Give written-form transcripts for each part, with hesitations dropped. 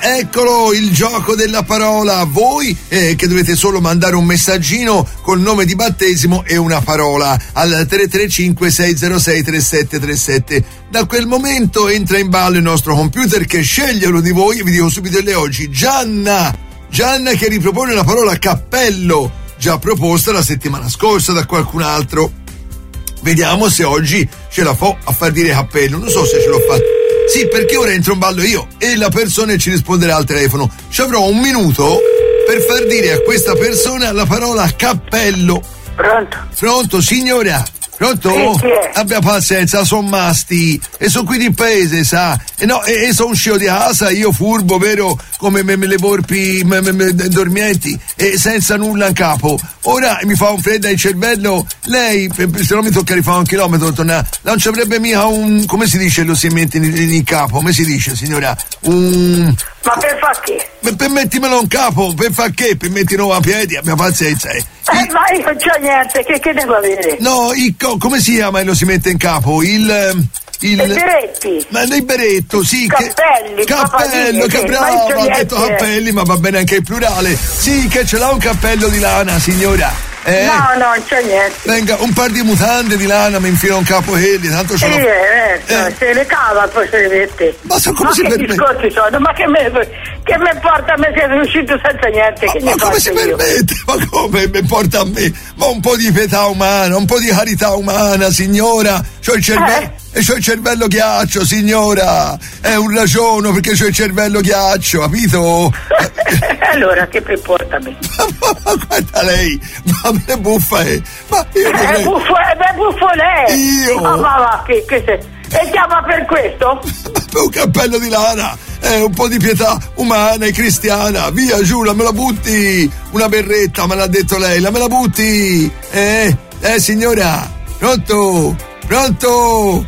Eccolo, il gioco della parola. Voi che dovete solo mandare un messaggino col nome di battesimo e una parola al 335 606 3737. Da quel momento entra in ballo il nostro computer che sceglie uno di voi e vi dico subito le oggi. Gianna che ripropone la parola cappello, già proposta la settimana scorsa da qualcun altro. Vediamo se oggi ce la fa a far dire cappello. Non so se ce l'ho fatta. Sì, perché ora entro in ballo io e la persona ci risponderà al telefono. Ci avrò un minuto per far dire a questa persona la parola cappello. Pronto, signora? Pronto? Sì, Abbia pazienza, sono masti e sono qui di paese, sa? E sono uscito di casa, io furbo, vero? Come le volpi dormienti e senza nulla in capo. Ora mi fa un freddo al cervello. Lei, se non mi tocca rifare un chilometro, torna. Non ci avrebbe mica un. Come si dice lo si mette in capo? Come si dice, signora? Ma per far che? Per mettimelo in capo, per far che? Per metterlo a piedi, abbia pazienza. Ma io non c'ho niente, che devo avere? No, come si chiama e lo si mette in capo? I beretti. Ma il beretto, sì. Cappello, che bravo, ha detto cappelli, ma va bene anche il plurale. Sì, che ce l'ha un cappello di lana, signora. No, non c'è niente. Venga, un par di mutande di lana, mi infilo un capo quelli, tanto ce l'ho. Se le cava poi se le mette. Ma come si permette? Discorsi sono, ma che me porta a me se sono uscito senza niente, che ne come si permette? Ma come mi porta a me? Ma un po' di pietà umana, un po' di carità umana, signora. C'ho il cervello. E c'ho il cervello ghiaccio, signora. È un ragiono perché c'ho il cervello ghiaccio, capito? Allora, che mi importa a me? Ma guarda lei, ma che buffa è? Ma io buffo lei! Io? Ma va, che sei? E chiama per questo? Un cappello di lana, un po' di pietà umana e cristiana, via giù, la me la butti! Una berretta, me l'ha detto lei, la me la butti! Signora, pronto?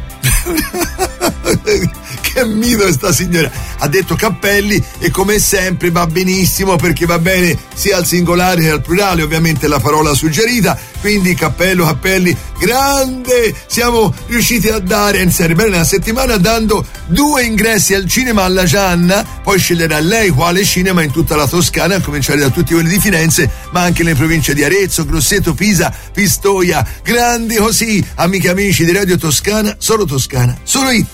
Che mito è sta signora. Ha detto cappelli e come sempre va benissimo perché va bene sia al singolare che al plurale, ovviamente la parola suggerita, quindi cappelli, grande, siamo riusciti a dare insieme bene una settimana dando 2 ingressi al cinema alla Gianna, poi sceglierà lei quale cinema in tutta la Toscana, a cominciare da tutti quelli di Firenze, ma anche nelle province di Arezzo, Grosseto, Pisa, Pistoia, grandi così, amiche e amici di Radio Toscana, solo Toscana, solo